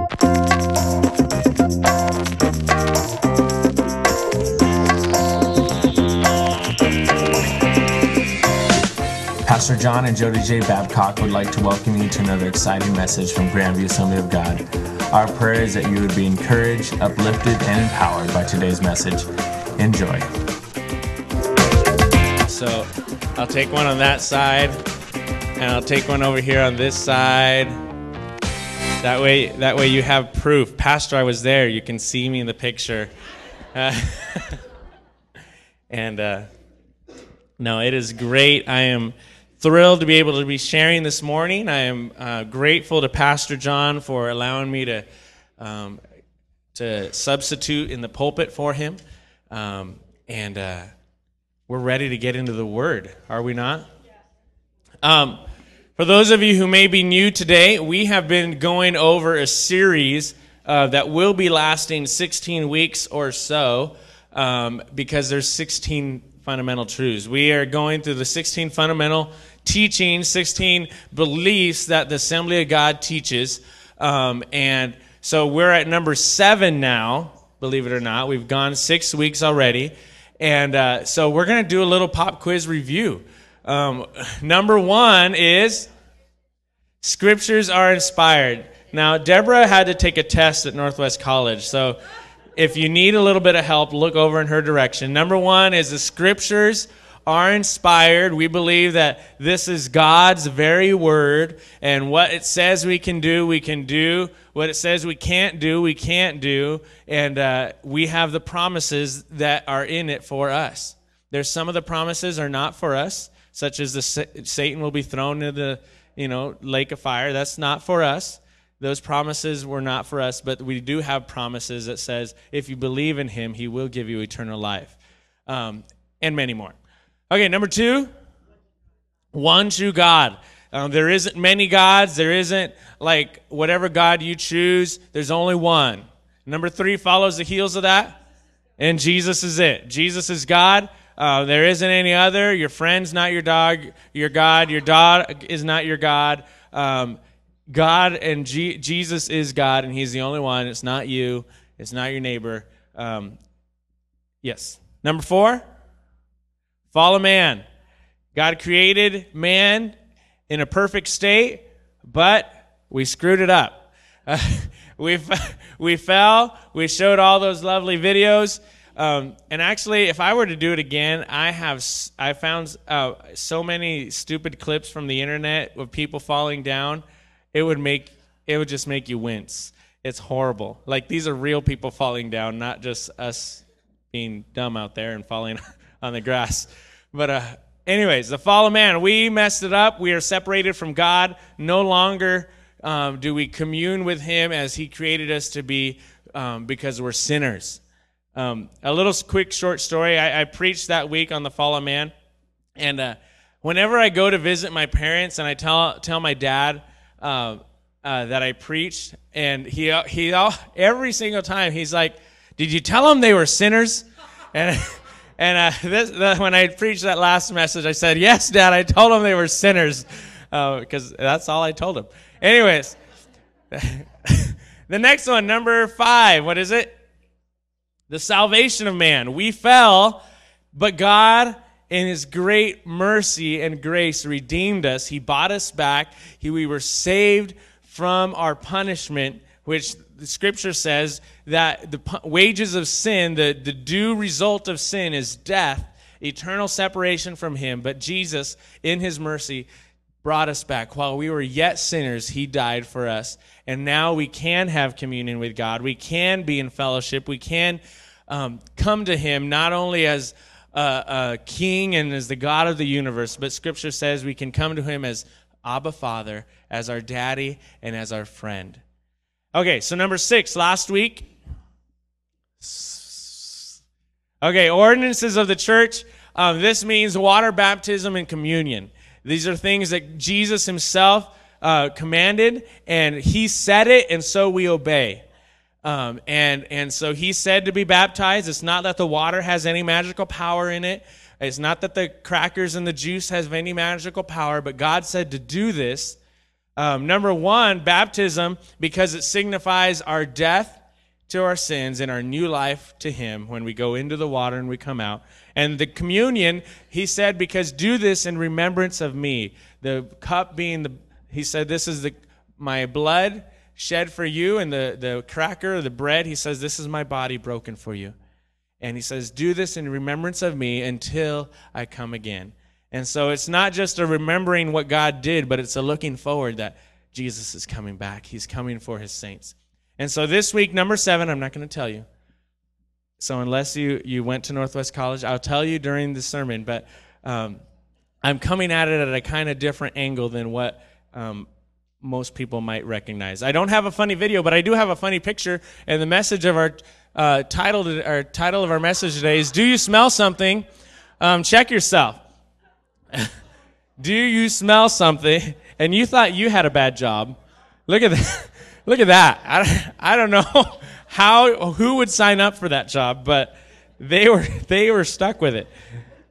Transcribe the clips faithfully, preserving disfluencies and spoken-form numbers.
Pastor John and Jody J. Babcock would like to welcome you to another exciting message from Grandview Assembly of God. Our prayer is that you would be encouraged, uplifted, and empowered by today's message. Enjoy. So I'll take one on that side, and I'll take one over here on this side. That way, that way you have proof. Pastor, I was there. You can see me in the picture. Uh, and uh, no, it is great. I am thrilled to be able to be sharing this morning. I am uh, grateful to Pastor John for allowing me to um, to substitute in the pulpit for him. Um, and uh, we're ready to get into the Word, are we not? Um, for those of you who may be new today, we have been going over a series uh, that will be lasting sixteen weeks or so um, because there's sixteen fundamental truths. We are going through the sixteen fundamental teachings, sixteen beliefs that the Assembly of God teaches. Um, and so we're at number seven now, believe it or not. We've gone six weeks already. And uh, so we're going to do a little pop quiz review. Um, number one is Scriptures are inspired. Now, Deborah had to take a test at Northwest College, so if you need a little bit of help, look over in her direction. Number one is the Scriptures are inspired. We believe that this is God's very word, and what it says we can do, we can do. What it says we can't do, we can't do. And uh, we have the promises that are in it for us. There's some of the promises are not for us, such as the Satan will be thrown into the you know lake of fire. That's not for us. Those promises were not for us, but we do have promises that says if you believe in him, he will give you eternal life, um, and many more. Okay, number two, one true God. Um, there isn't many gods. There isn't like whatever God you choose. There's only one. Number three follows the heels of that, and Jesus is it. Jesus is God. Uh, there isn't any other. Your friend's not your dog. Your God. Your dog is not your God. Um, God and G- Jesus is God, and he's the only one. It's not you. It's not your neighbor. Um, yes. Number four, fall man. God created man in a perfect state, but we screwed it up. Uh, we we fell. We showed all those lovely videos. Um, and actually, if I were to do it again, I have I found uh, so many stupid clips from the internet of people falling down. It would make it would just make you wince. It's horrible. Like these are real people falling down, not just us being dumb out there and falling on the grass. But uh, anyways, the fall of man, we messed it up. We are separated from God. No longer um, do we commune with him as he created us to be um, because we're sinners. Um, a little quick short story. I, I preached that week on the fall of man, and uh, whenever I go to visit my parents and I tell tell my dad Uh, uh, that I preached, and he he every single time he's like, "Did you tell them they were sinners?" And and uh, this, the, when I preached that last message, I said, "Yes, Dad, I told them they were sinners," because uh, that's all I told them. Anyways, the next one, number five, what is it? The salvation of man. We fell, but God, in his great mercy and grace, redeemed us. He bought us back. He, we were saved from our punishment, which the Scripture says that the wages of sin, the, the due result of sin is death, eternal separation from him. But Jesus, in his mercy, brought us back. While we were yet sinners, he died for us. And now we can have communion with God. We can be in fellowship. We can um, come to him not only as Uh, uh, king and as the God of the universe, but Scripture says we can come to him as Abba Father, as our daddy, and as our friend. Okay, so number six, last week. Okay, ordinances of the church. Um, this means water baptism and communion. These are things that Jesus himself uh, commanded, and he said it, and so we obey. Um, and, and so he said to be baptized. It's not that the water has any magical power in it. It's not that the crackers and the juice has any magical power, but God said to do this Um, number one, baptism, because it signifies our death to our sins and our new life to him when we go into the water and we come out. And the communion, he said, because do this in remembrance of me. The cup being the, he said, this is the my blood shed for you, and the, the cracker, the bread, he says, this is my body broken for you. And he says, do this in remembrance of me until I come again. And so it's not just a remembering what God did, but it's a looking forward that Jesus is coming back. He's coming for his saints. And so this week, number seven, I'm not going to tell you. So unless you, you went to Northwest College, I'll tell you during the sermon. But um, I'm coming at it at a kind of different angle than what um, most people might recognize. I don't have a funny video, but I do have a funny picture. And the message of our uh, title, to, our title of our message today is, "Do you smell something? Um, check yourself." Do you smell something? And you thought you had a bad job. Look at that. Look at that. I, I don't know how who would sign up for that job, but they were they were stuck with it.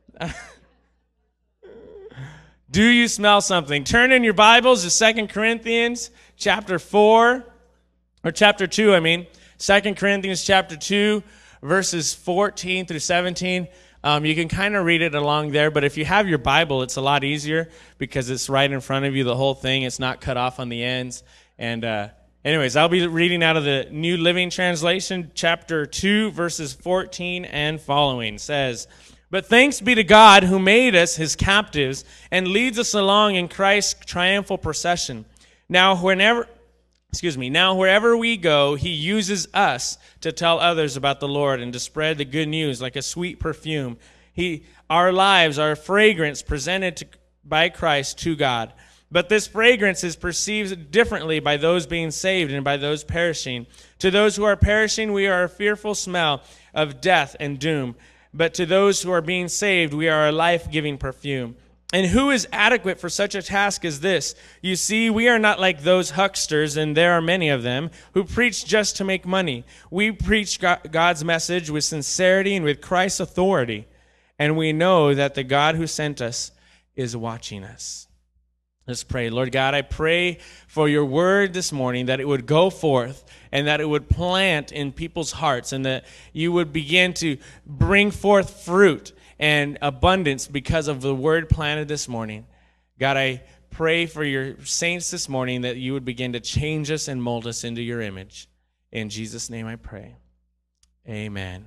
Do you smell something? Turn in your Bibles to Second Corinthians chapter four, or chapter two, I mean. Second Corinthians chapter two, verses fourteen through seventeen. Um, you can kind of read it along there, but if you have your Bible, it's a lot easier because it's right in front of you, the whole thing. It's not cut off on the ends. And uh, anyways, I'll be reading out of the New Living Translation, chapter two, verses fourteen and following. It says, "But thanks be to God who made us his captives and leads us along in Christ's triumphal procession. Now, whenever... Excuse me. Now, wherever we go, he uses us to tell others about the Lord and to spread the good news like a sweet perfume. He, our lives are a fragrance presented to, by Christ to God. But this fragrance is perceived differently by those being saved and by those perishing. To those who are perishing, we are a fearful smell of death and doom. But to those who are being saved, we are a life-giving perfume. And who is adequate for such a task as this? You see, we are not like those hucksters, and there are many of them, who preach just to make money. We preach God's message with sincerity and with Christ's authority. And we know that the God who sent us is watching us." Let's pray. Lord God, I pray for your word this morning, that it would go forth and that it would plant in people's hearts, and that you would begin to bring forth fruit and abundance because of the word planted this morning. God, I pray for your saints this morning that you would begin to change us and mold us into your image. In Jesus' name I pray. Amen.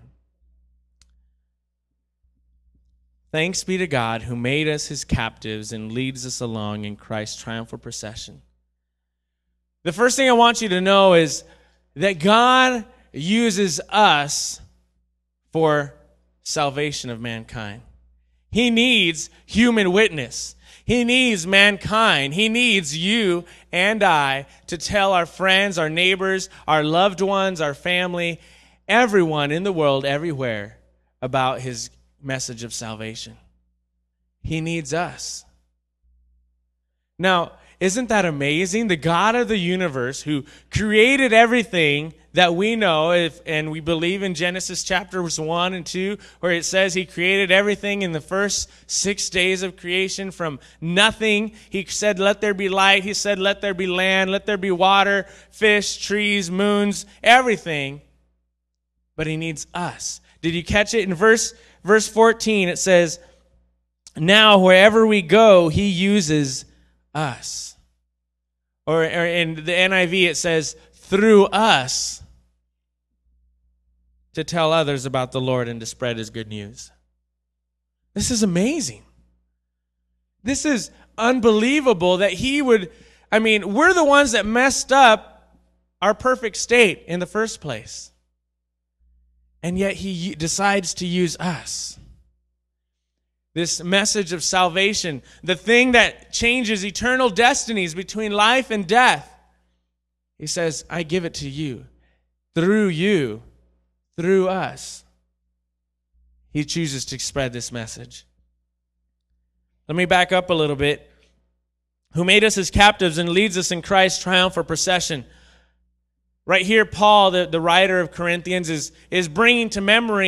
Thanks be to God who made us his captives and leads us along in Christ's triumphal procession. The first thing I want you to know is that God uses us for salvation of mankind. He needs human witness. He needs mankind. He needs you and I to tell our friends, our neighbors, our loved ones, our family, everyone in the world, everywhere, about his message of salvation. He needs us. Now, isn't that amazing? The God of the universe who created everything that we know, if, and we believe in Genesis chapters one and two, where it says he created everything in the first six days of creation from nothing. He said, let there be light. He said, let there be land. Let there be water, fish, trees, moons, everything. But he needs us. Did you catch it? In verse, verse fourteen, it says, now wherever we go, he uses us. Or, or in the N I V, it says, through us, to tell others about the Lord and to spread his good news. This is amazing. This is unbelievable that he would, I mean, we're the ones that messed up our perfect state in the first place. And yet he decides to use us. This message of salvation, the thing that changes eternal destinies between life and death. He says, I give it to you, through you, through us. He chooses to spread this message. Let me back up a little bit. Who made us his captives and leads us in Christ's triumphal procession. Right here, Paul, the, the writer of Corinthians, is, is bringing to memory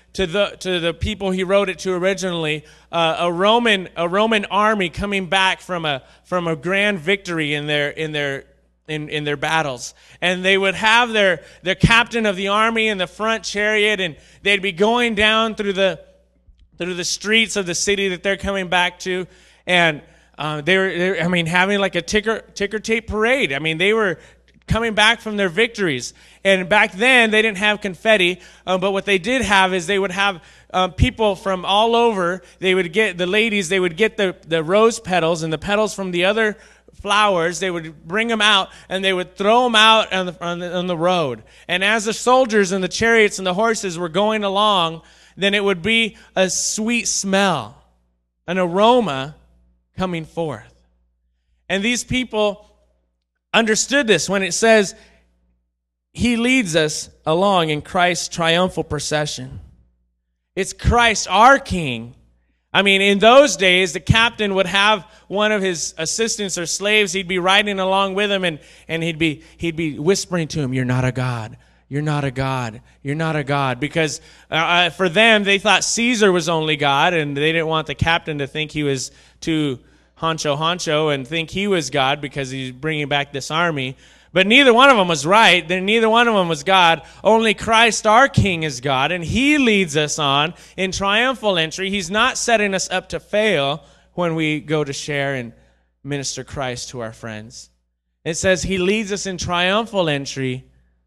to the to the people he wrote it to originally, uh, a Roman a Roman army coming back from a from a grand victory in their in their in, in their battles. And they would have their their captain of the army in the front chariot, and they'd be going down through the through the streets of the city that they're coming back to, and uh, they were, they were I mean having like a ticker ticker tape parade. I mean they were coming back from their victories. And back then, they didn't have confetti, um, but what they did have is they would have um, people from all over. They would get, the ladies, they would get the, the rose petals and the petals from the other flowers. They would bring them out, and they would throw them out on the, on the, on the road. And as the soldiers and the chariots and the horses were going along, then it would be a sweet smell, an aroma coming forth. And these people understood this when it says he leads us along in Christ's triumphal procession. It's Christ, our King. I mean, in those days, the captain would have one of his assistants or slaves. He'd be riding along with him, and, and he'd be he'd be whispering to him, "You're not a god. You're not a god. You're not a god." Because uh, for them, they thought Caesar was only God, and they didn't want the captain to think he was too honcho honcho and think he was God because he's bringing back this army. But neither one of them was right. Then neither one of them was God. Only Christ, our King, is God, and he leads us on in triumphal entry. He's not setting us up to fail when we go to share and minister Christ to our friends. It says he leads us in triumphal entry,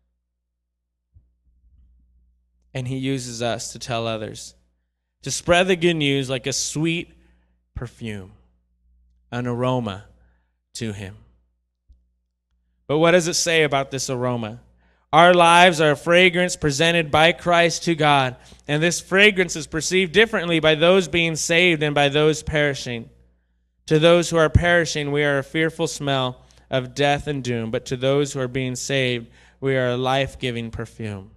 and he uses us to tell others, to spread the good news like a sweet perfume, an aroma to him. But what does it say about this aroma? Our lives are a fragrance presented by Christ to God, and this fragrance is perceived differently by those being saved and by those perishing. To those who are perishing, we are a fearful smell of death and doom, but to those who are being saved, we are a life-giving perfume.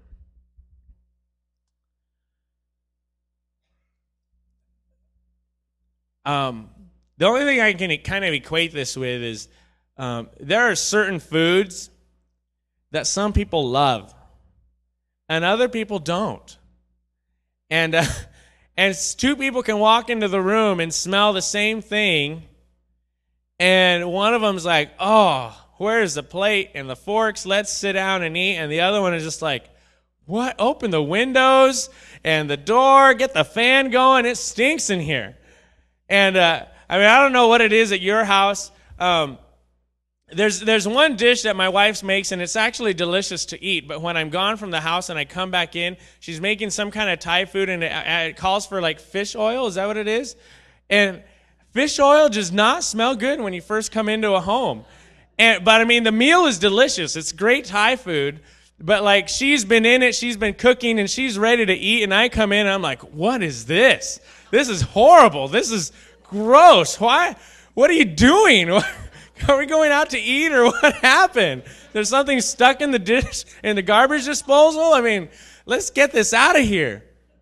Um, the only thing I can kind of equate this with is um, there are certain foods that some people love and other people don't. And uh, and two people can walk into the room and smell the same thing, and one of them's like, "Oh, where's the plate and the forks? Let's sit down and eat." And the other one is just like, "What? Open the windows and the door, get the fan going. It stinks in here." And uh, I mean, I don't know what it is at your house. Um, there's there's one dish that my wife makes, and it's actually delicious to eat. But when I'm gone from the house and I come back in, she's making some kind of Thai food, and it, it calls for like fish oil. Is that what it is? And fish oil does not smell good when you first come into a home. And but I mean, the meal is delicious. It's great Thai food. But like, she's been in it, she's been cooking, and she's ready to eat. And I come in, and I'm like, "What is this? This is horrible. This is gross. Why? What are you doing? Are we going out to eat, or what happened? There's something stuck in the dish, in the garbage disposal? I mean, let's get this out of here."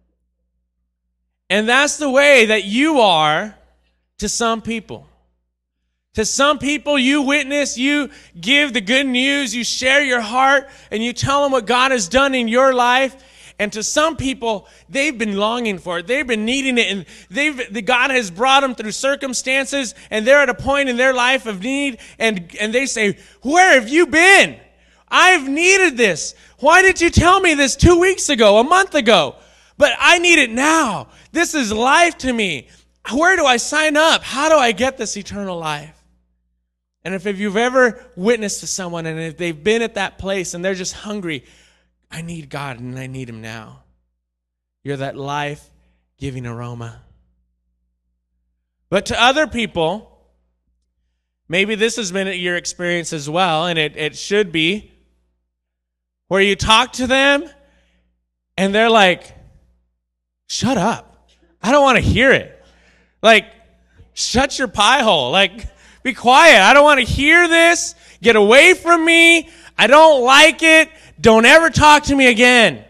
And that's the way that you are to some people. To some people, you witness, you give the good news, you share your heart, and you tell them what God has done in your life. And to some people, they've been longing for it. They've been needing it. And they've, the God has brought them through circumstances, and they're at a point in their life of need, and, and they say, "Where have you been? I've needed this. Why did you tell me this two weeks ago, a month ago? But I need it now. This is life to me. Where do I sign up? How do I get this eternal life?" And if, if you've ever witnessed to someone, and if they've been at that place and they're just hungry, "I need God, and I need him now," you're that life-giving aroma. But to other people, maybe this has been your experience as well, and it, it should be, where you talk to them, and they're like, "Shut up. I don't want to hear it. Like, shut your pie hole. Like, be quiet. I don't want to hear this. Get away from me. I don't like it. Don't ever talk to me again."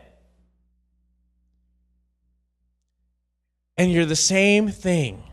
And you're the same thing.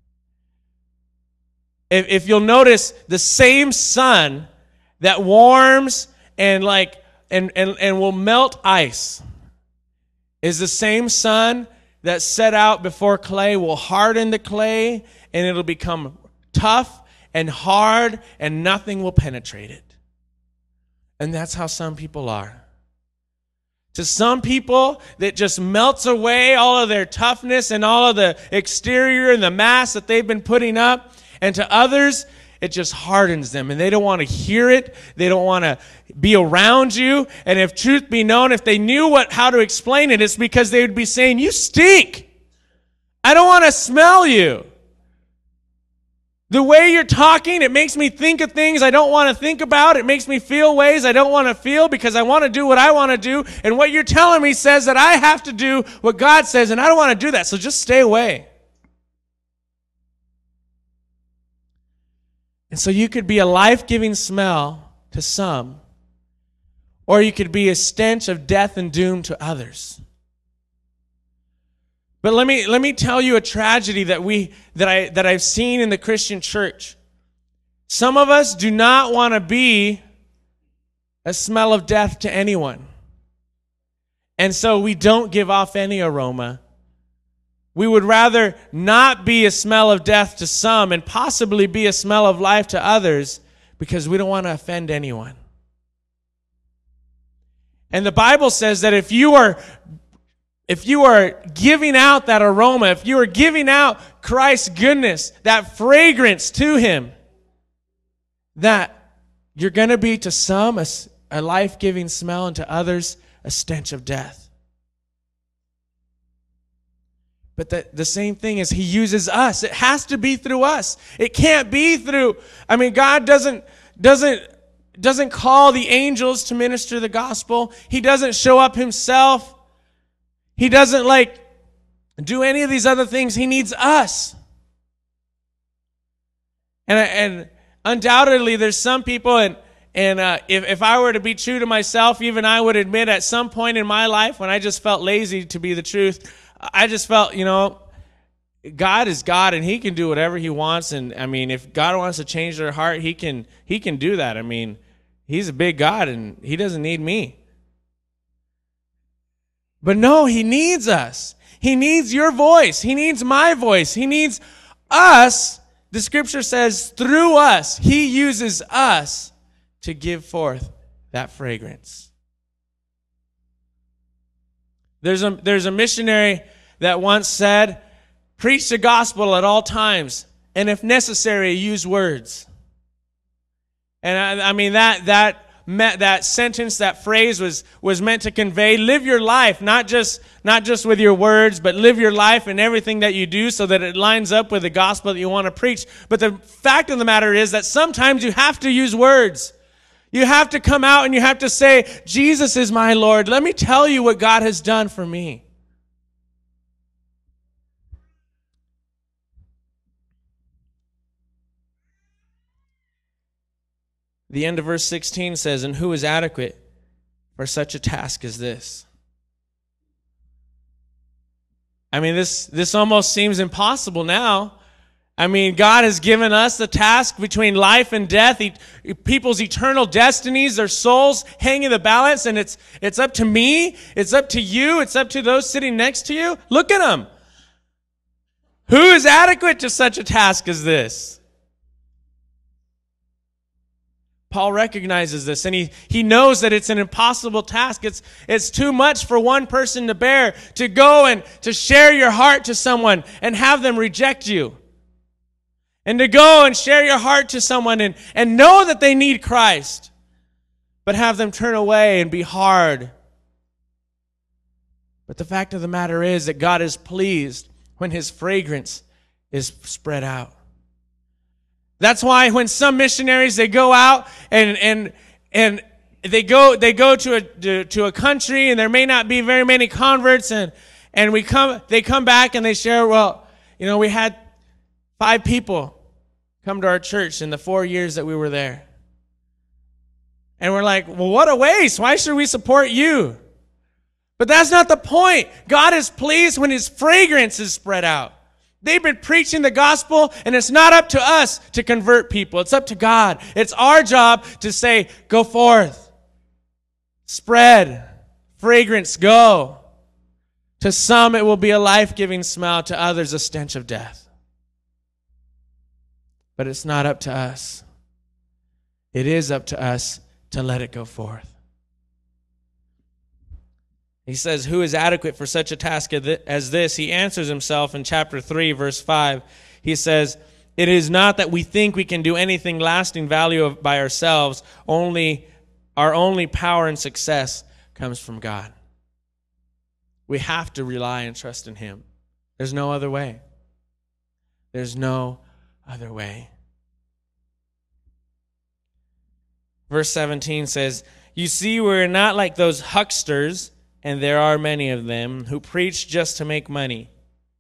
If, if you'll notice, the same sun that warms and like and, and, and will melt ice is the same sun that set out before clay will harden the clay, and it'll become tough and hard, and nothing will penetrate it. And that's how some people are. To some people, that just melts away all of their toughness and all of the exterior and the mask that they've been putting up. And to others, it just hardens them, and they don't want to hear it. They don't want to be around you. And if truth be known, if they knew what how to explain it, it's because they would be saying, "You stink. I don't want to smell you. The way you're talking, it makes me think of things I don't want to think about. It makes me feel ways I don't want to feel because I want to do what I want to do. And what you're telling me says that I have to do what God says, and I don't want to do that. So just stay away." And so you could be a life-giving smell to some, or you could be a stench of death and doom to others. But let me let me tell you a tragedy that we that I that I've seen in the Christian church. Some of us do not want to be a smell of death to anyone. And so we don't give off any aroma. We would rather not be a smell of death to some and possibly be a smell of life to others because we don't want to offend anyone. And the Bible says that if you are If you are giving out that aroma, if you are giving out Christ's goodness, that fragrance to Him, that you're going to be to some a, a life-giving smell and to others a stench of death. But the, the same thing is He uses us. It has to be through us. It can't be through, I mean, God doesn't, doesn't, doesn't call the angels to minister the gospel. He doesn't show up Himself. He doesn't like do any of these other things. He needs us. And and undoubtedly there's some people, and and uh, if, if I were to be true to myself, even I would admit at some point in my life when I just felt lazy, to be the truth, I just felt, you know, God is God and He can do whatever He wants. And I mean, if God wants to change their heart, He can He can do that. I mean, He's a big God and He doesn't need me. But no, He needs us. He needs your voice. He needs my voice. He needs us. The Scripture says through us, He uses us to give forth that fragrance. There's a, there's a missionary that once said, "Preach the gospel at all times, and if necessary, use words." And I, I mean, that that that sentence, that phrase was, was meant to convey, live your life, not just, not just with your words, but live your life in everything that you do so that it lines up with the gospel that you want to preach. But the fact of the matter is that sometimes you have to use words. You have to come out and you have to say, "Jesus is my Lord. Let me tell you what God has done for me." The end of verse sixteen says, "And who is adequate for such a task as this?" I mean, this, this almost seems impossible now. I mean, God has given us the task between life and death, e- people's eternal destinies, their souls hang in the balance, and it's, it's up to me, it's up to you, it's up to those sitting next to you. Look at them. Who is adequate to such a task as this? Paul recognizes this, and he, he knows that it's an impossible task. It's, it's too much for one person to bear, to go and to share your heart to someone and have them reject you. And to go and share your heart to someone and, and know that they need Christ, but have them turn away and be hard. But the fact of the matter is that God is pleased when His fragrance is spread out. That's why when some missionaries, they go out and and and they go they go to a to, to a country and there may not be very many converts, and and we come they come back and they share, well, you know, we had five people come to our church in the four years that we were there. And we're like, well, what a waste. Why should we support you? But that's not the point. God is pleased when His fragrance is spread out. They've been preaching the gospel, and it's not up to us to convert people. It's up to God. It's our job to say, go forth. Spread. Fragrance, go. To some, it will be a life-giving smell. To others, a stench of death. But it's not up to us. It is up to us to let it go forth. He says, who is adequate for such a task as this? He answers himself in chapter three, verse five. He says, it is not that we think we can do anything lasting value of, by ourselves. Only our only power and success comes from God. We have to rely and trust in him. There's no other way. There's no other way. Verse seventeen says, you see, we're not like those hucksters, and there are many of them, who preach just to make money.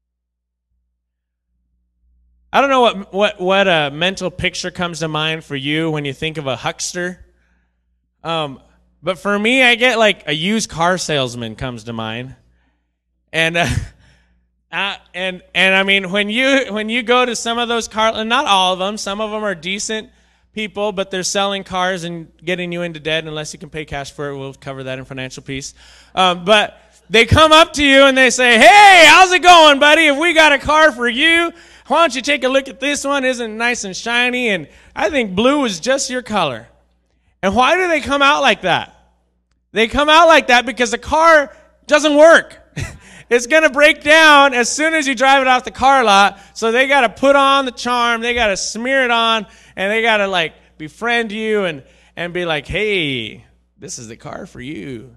I don't know what what what a mental picture comes to mind for you when you think of a huckster. Um, but for me, I get like a used car salesman comes to mind. And uh, uh, and and I mean, when you when you go to some of those car, and not all of them, some of them are decent people, but they're selling cars and getting you into debt unless you can pay cash for it. We'll cover that in Financial Peace. Um, but they come up to you and they say, hey, how's it going, buddy? If we got a car for you, why don't you take a look at this one? Isn't it nice and shiny? And I think blue is just your color. And why do they come out like that? They come out like that because the car doesn't work. It's going to break down as soon as you drive it off the car lot. So they got to put on the charm. They got to smear it on. And they got to like befriend you and, and be like, hey, this is the car for you.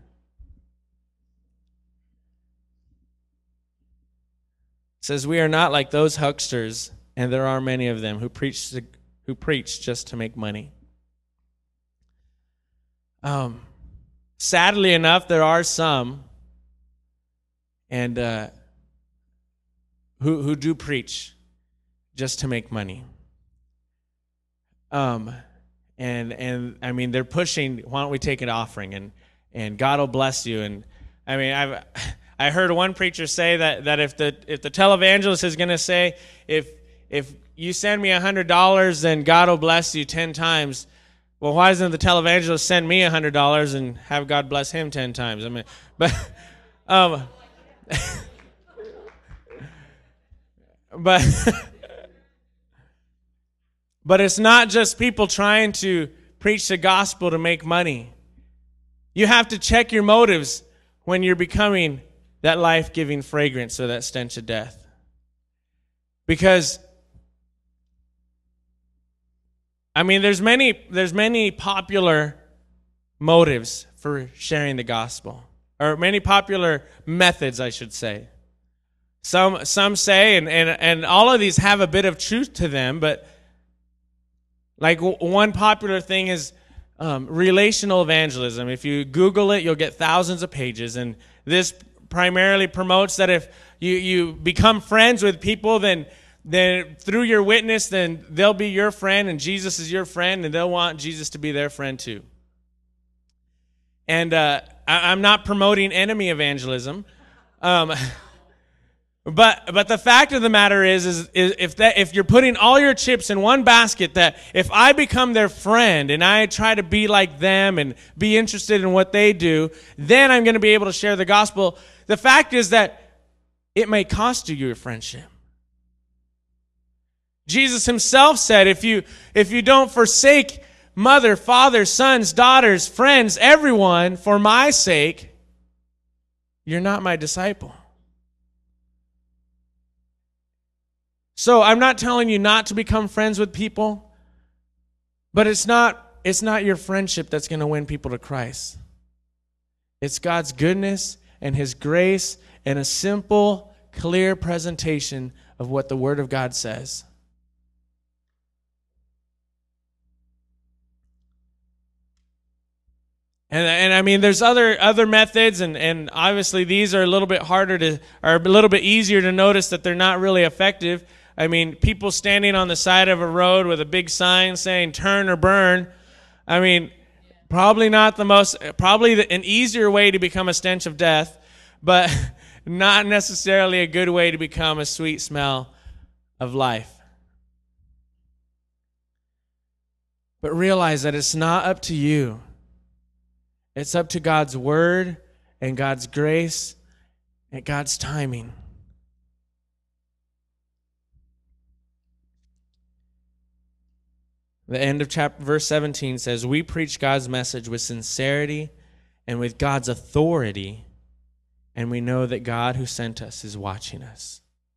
It says, we are not like those hucksters, and there are many of them who preach to, who preach just to make money. Um, sadly enough, there are some and uh, who who do preach just to make money. Um, and and I mean they're pushing. Why don't we take an offering and and God will bless you? And I mean I've I heard one preacher say that that if the if the televangelist is going to say if if you send me a hundred dollars, then God will bless you ten times. Well, why doesn't the televangelist send me a hundred dollars and have God bless him ten times? I mean, but um. but but it's not just people trying to preach the gospel to make money. You have to check your motives when you're becoming that life-giving fragrance or that stench of death. Because I mean there's many there's many popular motives for sharing the gospel. Or many popular methods, I should say. Some some say, and, and, and all of these have a bit of truth to them, but like w- one popular thing is um, relational evangelism. If you Google it, you'll get thousands of pages, and this primarily promotes that if you, you become friends with people, then then through your witness, then they'll be your friend, and Jesus is your friend, and they'll want Jesus to be their friend too. And uh, I, I'm not promoting enemy evangelism, um, but but the fact of the matter is, is, is if that if you're putting all your chips in one basket, that if I become their friend and I try to be like them and be interested in what they do, then I'm going to be able to share the gospel. The fact is that it may cost you your friendship. Jesus himself said, if you if you don't forsake mother, father, sons, daughters, friends, everyone, for my sake, you're not my disciple. So I'm not telling you not to become friends with people, but it's not it's not your friendship that's going to win people to Christ. It's God's goodness and his grace and a simple, clear presentation of what the Word of God says. And, and I mean, there's other other methods, and, and obviously these are a little bit harder to, are a little bit easier to notice that they're not really effective. I mean, people standing on the side of a road with a big sign saying "turn or burn." I mean, probably not the most, probably the, an easier way to become a stench of death, but not necessarily a good way to become a sweet smell of life. But realize that it's not up to you. It's up to God's word and God's grace at God's timing. The end of chapter verse seventeen says, we preach God's message with sincerity and with God's authority, and we know that God who sent us is watching us.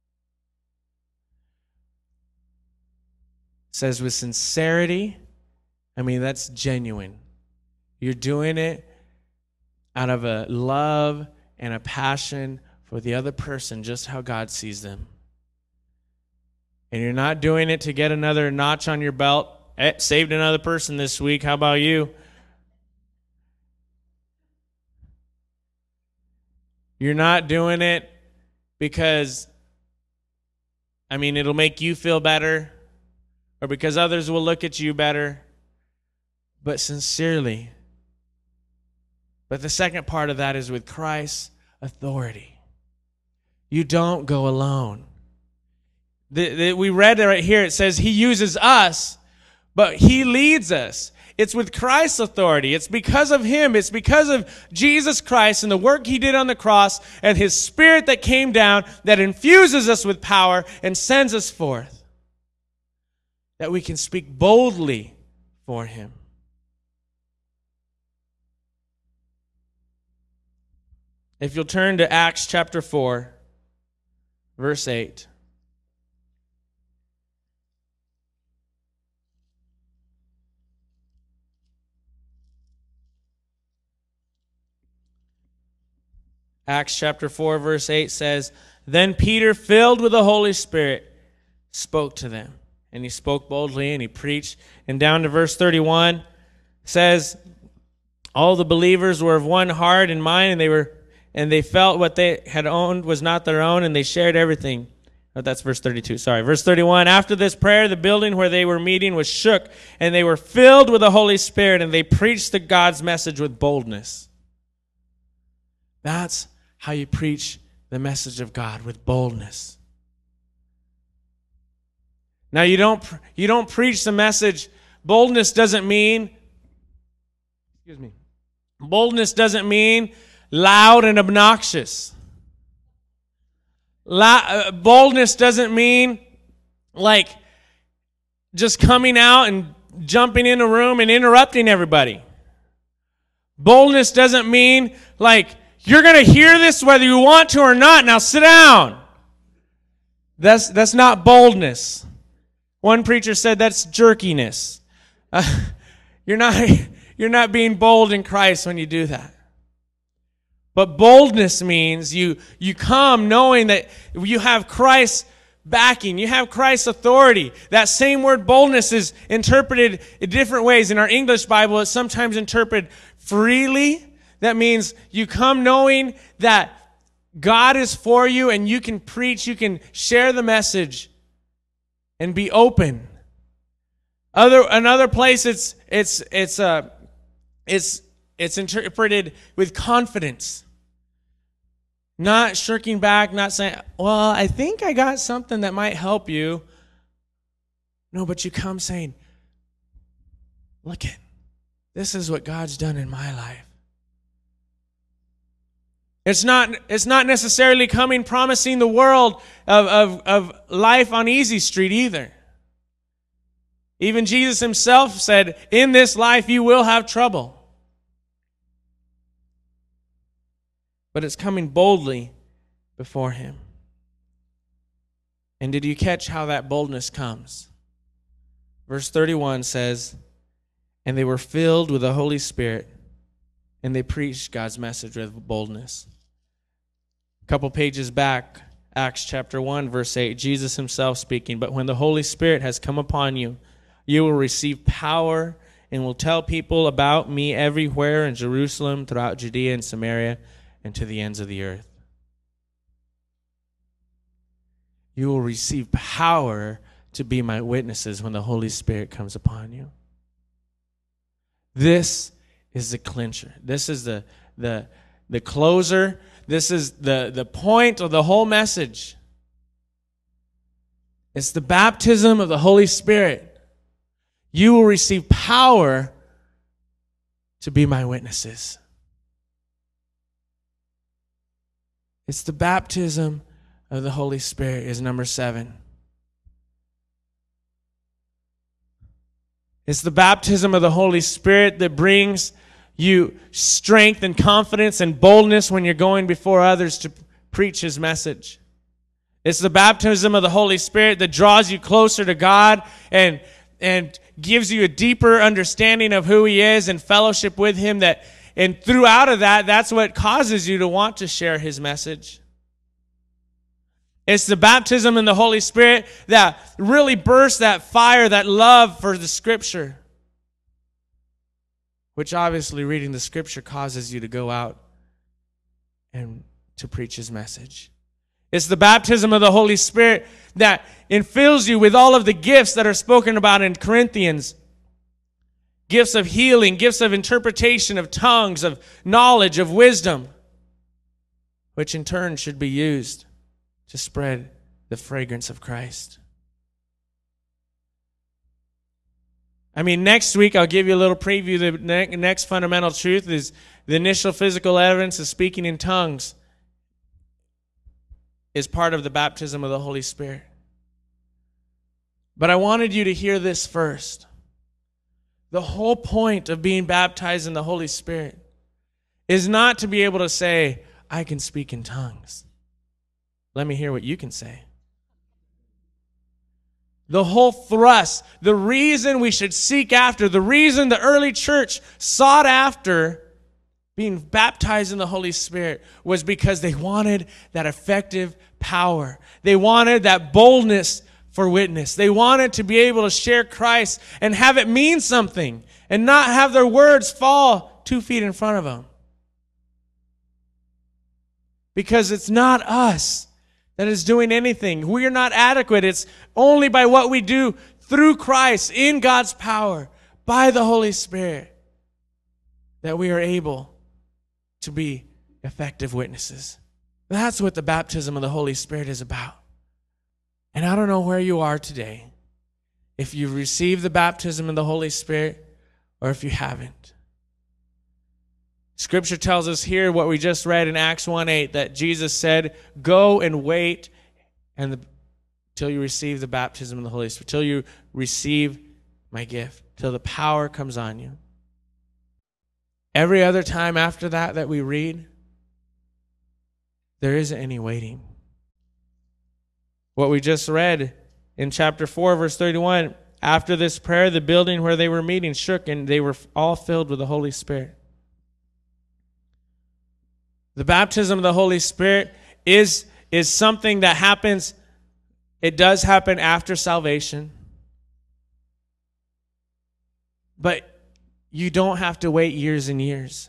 It says with sincerity, I mean, that's genuine. You're doing it out of a love and a passion for the other person, just how God sees them. And you're not doing it to get another notch on your belt. Eh, saved another person this week. How about you? You're not doing it because, I mean, it'll make you feel better or because others will look at you better, but sincerely. But the second part of that is with Christ's authority. You don't go alone. The, the, we read it right here. It says he uses us, but he leads us. It's with Christ's authority. It's because of him. It's because of Jesus Christ and the work he did on the cross and his Spirit that came down that infuses us with power and sends us forth, that we can speak boldly for him. If you'll turn to Acts chapter four, verse eight. Acts chapter four, verse eight says, then Peter, filled with the Holy Spirit, spoke to them. And he spoke boldly and he preached. And down to verse thirty-one says, all the believers were of one heart and mind, and they were and they felt what they had owned was not their own, and they shared everything. Oh, that's verse thirty-two, sorry. Verse thirty-one, after this prayer, the building where they were meeting was shook, and they were filled with the Holy Spirit, and they preached the God's message with boldness. That's how you preach the message of God, with boldness. Now, you don't you don't preach the message. Boldness doesn't mean, excuse me, boldness doesn't mean loud and obnoxious. La- uh, boldness doesn't mean like just coming out and jumping in a room and interrupting everybody. Boldness doesn't mean like, you're going to hear this whether you want to or not. Now sit down. That's that's not boldness. One preacher said that's jerkiness. Uh, you're not you're not being bold in Christ when you do that. But boldness means you you come knowing that you have Christ's backing. You have Christ's authority. That same word boldness is interpreted in different ways. In our English Bible, it's sometimes interpreted freely. That means you come knowing that God is for you and you can preach, you can share the message and be open. Other another place it's it's it's uh it's it's interpreted with confidence. Not shirking back, not saying, well, I think I got something that might help you. No, but you come saying, look it, this is what God's done in my life. It's not, it's not necessarily coming promising the world of, of, of life on easy street either. Even Jesus himself said, in this life you will have trouble. But it's coming boldly before him. And did you catch how that boldness comes? Verse thirty-one says, and they were filled with the Holy Spirit, and they preached God's message with boldness. A couple pages back, Acts chapter one, verse eight, Jesus himself speaking, but when the Holy Spirit has come upon you, you will receive power and will tell people about me everywhere in Jerusalem, throughout Judea and Samaria, and to the ends of the earth. You will receive power to be my witnesses when the Holy Spirit comes upon you. This is the clincher. This is the the the closer. This is the, the point of the whole message. It's the baptism of the Holy Spirit. You will receive power to be my witnesses. It's the baptism of the Holy Spirit is number seven. It's the baptism of the Holy Spirit that brings you strength and confidence and boldness when you're going before others to preach His message. It's the baptism of the Holy Spirit that draws you closer to God and, and gives you a deeper understanding of who He is and fellowship with Him. That, and throughout of that, that's what causes you to want to share His message. It's the baptism in the Holy Spirit that really bursts that fire, that love for the Scripture. Which obviously reading the Scripture causes you to go out and to preach His message. It's the baptism of the Holy Spirit that infills you with all of the gifts that are spoken about in Corinthians. Gifts of healing, gifts of interpretation, of tongues, of knowledge, of wisdom. Which in turn should be used to spread the fragrance of Christ. I mean, next week I'll give you a little preview. The ne- next fundamental truth is the initial physical evidence of speaking in tongues is part of the baptism of the Holy Spirit. But I wanted you to hear this first. The whole point of being baptized in the Holy Spirit is not to be able to say, I can speak in tongues. Let me hear what you can say. The whole thrust, the reason we should seek after, the reason the early church sought after being baptized in the Holy Spirit was because they wanted that effective power. They wanted that boldness for witness. They wanted to be able to share Christ and have it mean something and not have their words fall two feet in front of them. Because it's not us that is doing anything. We are not adequate. It's only by what we do through Christ in God's power by the Holy Spirit that we are able to be effective witnesses. That's what the baptism of the Holy Spirit is about. And I don't know where you are today, if you've received the baptism of the Holy Spirit or if you haven't. Scripture tells us here what we just read in Acts one eight, that Jesus said, go and wait and the, till you receive the baptism of the Holy Spirit, till you receive my gift, till the power comes on you. Every other time after that that we read, there isn't any waiting. What we just read in chapter four, verse thirty-one, after this prayer, the building where they were meeting shook and they were all filled with the Holy Spirit. The baptism of the Holy Spirit is, is something that happens, it does happen after salvation. But you don't have to wait years and years.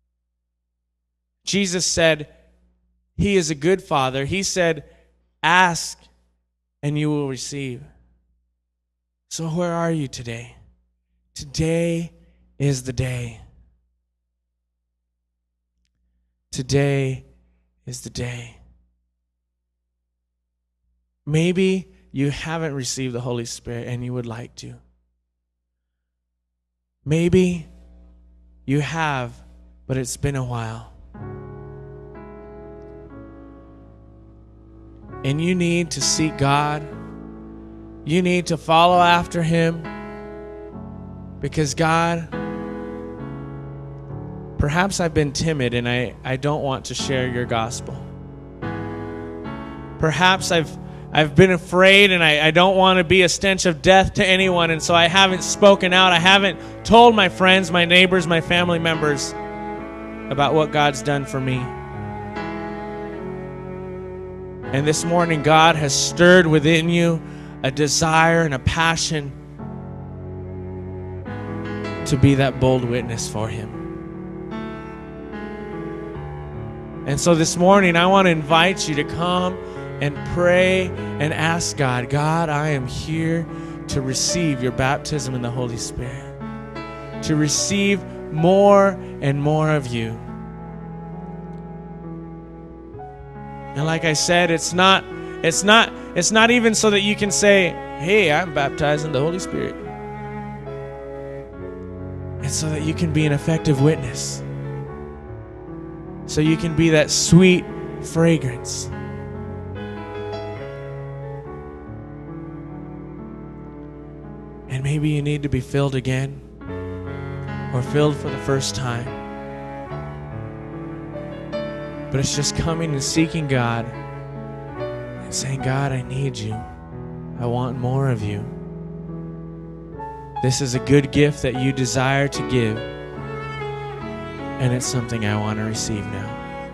Jesus said, He is a good Father. He said, ask and you will receive. So where are you today? Today is the day. Today is the day. Maybe you haven't received the Holy Spirit and you would like to. Maybe you have, but it's been a while. And you need to seek God. You need to follow after Him. Because God, perhaps I've been timid and I, I don't want to share your gospel. Perhaps I've I've been afraid and I, I don't want to be a stench of death to anyone, and so I haven't spoken out. I haven't told my friends, my neighbors, my family members about what God's done for me. And this morning, God has stirred within you a desire and a passion to be that bold witness for Him. And so this morning, I want to invite you to come and pray and ask God, God, I am here to receive your baptism in the Holy Spirit, to receive more and more of you. And like I said, it's not, it's not, it's not even so that you can say, hey, I'm baptized in the Holy Spirit. It's so that you can be an effective witness. So you can be that sweet fragrance. And maybe you need to be filled again, or filled for the first time. But it's just coming and seeking God and saying, God, I need you. I want more of you. This is a good gift that you desire to give, and it's something I want to receive now.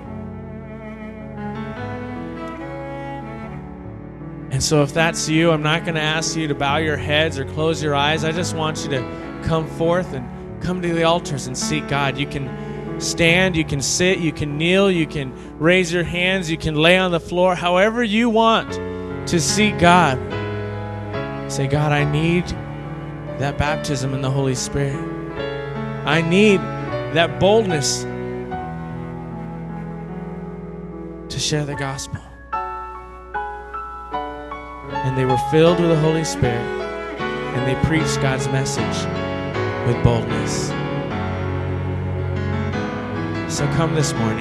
And so if that's you, I'm not going to ask you to bow your heads or close your eyes. I just want you to come forth and come to the altars and seek God. You can stand, you can sit, you can kneel, you can raise your hands, you can lay on the floor, however you want to seek God. Say, God, I need that baptism in the Holy Spirit. I need that boldness to share the gospel. And they were filled with the Holy Spirit, and they preached God's message with boldness. So come this morning.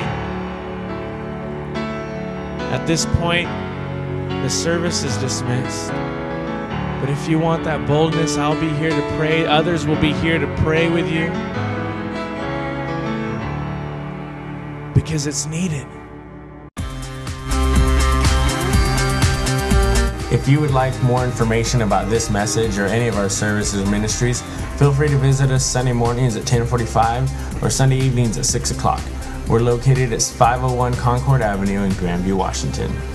At this point, the service is dismissed. But if you want that boldness, I'll be here to pray. Others will be here to pray with you, because it's needed. If you would like more information about this message or any of our services or ministries, feel free to visit us Sunday mornings at ten forty-five or Sunday evenings at six o'clock. We're located at five oh one Concord Avenue in Grandview, Washington.